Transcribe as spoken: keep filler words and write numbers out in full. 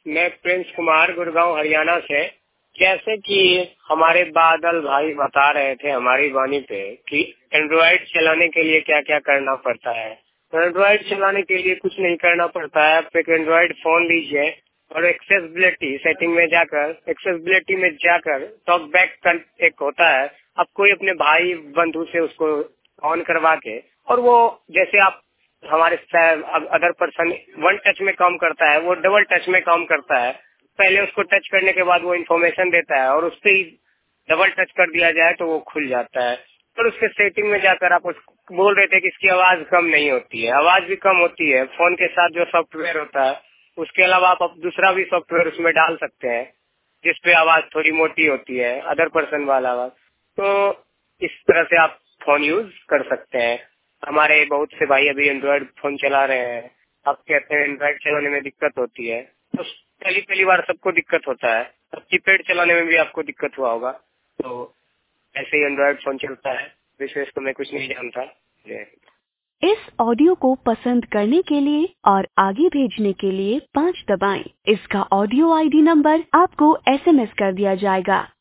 मैं प्रिंस कुमार गुड़गांव हरियाणा से। जैसे कि हमारे बादल भाई बता रहे थे हमारी वाणी पे कि एंड्रॉइड चलाने के लिए क्या क्या करना पड़ता है। तो एंड्रॉइड चलाने के लिए कुछ नहीं करना पड़ता है। आप एक एंड्रॉइड फोन लीजिए और एक्सेसिबिलिटी सेटिंग में जाकर एक्सेसिबिलिटी में जाकर टॉक बैक एक होता है, आप कोई अपने भाई बंधु से उसको ऑन करवा के, और वो जैसे आप हमारे अदर पर्सन वन टच में काम करता है, वो डबल टच में काम करता है। पहले उसको टच करने के बाद वो इन्फॉर्मेशन देता है और उससे ही डबल टच कर दिया जाए तो वो खुल जाता है। और उसके सेटिंग में जाकर आप उसको बोल रहे थे कि इसकी आवाज कम नहीं होती है। आवाज भी कम होती है। फोन के साथ जो सॉफ्टवेयर होता है उसके अलावा आप दूसरा भी सॉफ्टवेयर उसमें डाल सकते हैं जिसपे आवाज थोड़ी मोटी होती है, अदर पर्सन वाला आवाज। तो इस तरह से आप फोन यूज कर सकते हैं। हमारे बहुत से भाई अभी एंड्रॉइड फोन चला रहे हैं। आप कहते हैं एंड्रॉइड चलाने में दिक्कत होती है, तो पहली पहली बार सबको दिक्कत होता है। अब कीपैड चलाने में भी आपको दिक्कत हुआ होगा। तो ऐसे ही एंड्रॉइड फोन चलता है। विशेष तो मैं कुछ नहीं जानता। इस ऑडियो को पसंद करने के लिए और आगे भेजने के लिए पाँच दबाएं। इसका ऑडियो आईडी नंबर आपको एसएमएस कर दिया जाएगा।